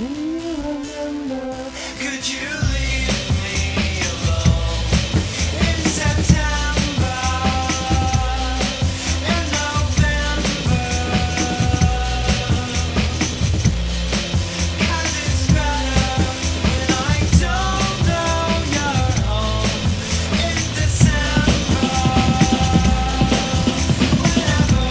Could you leave me alone in September, in November? 'Cause it's better when I don't know you're home in December. Whenever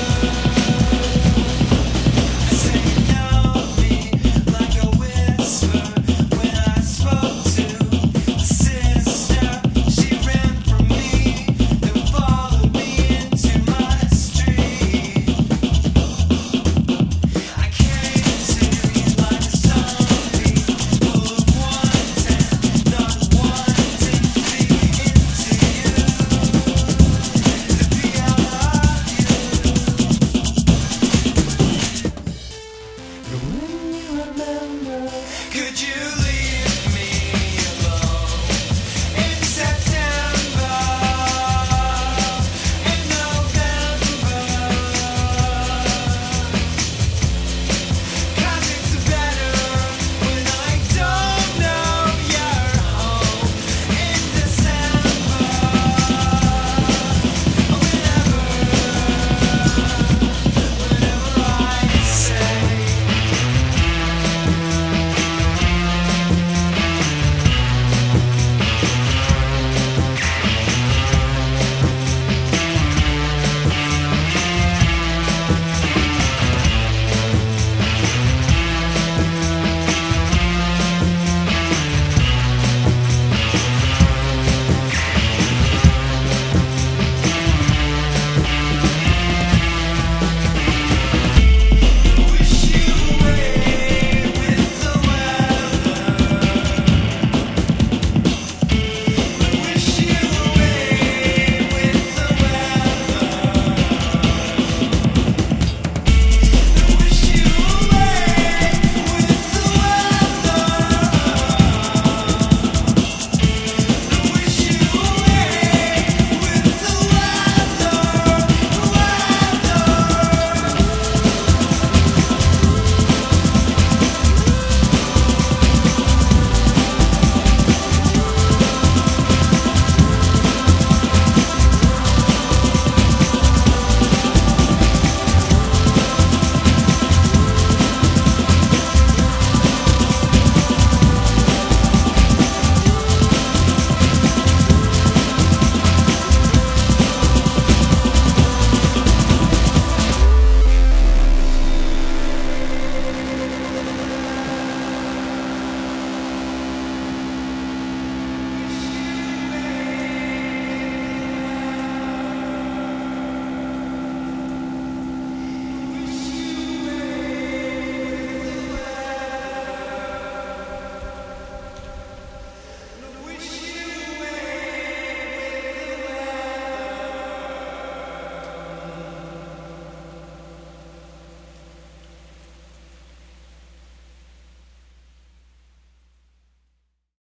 I say you know me like a whisper. When I spoke to the sister, she ran from me, then followed me into my street. I came to you like a zombie, full of wanting, not wanting to be into you, to be out of you. Could you leave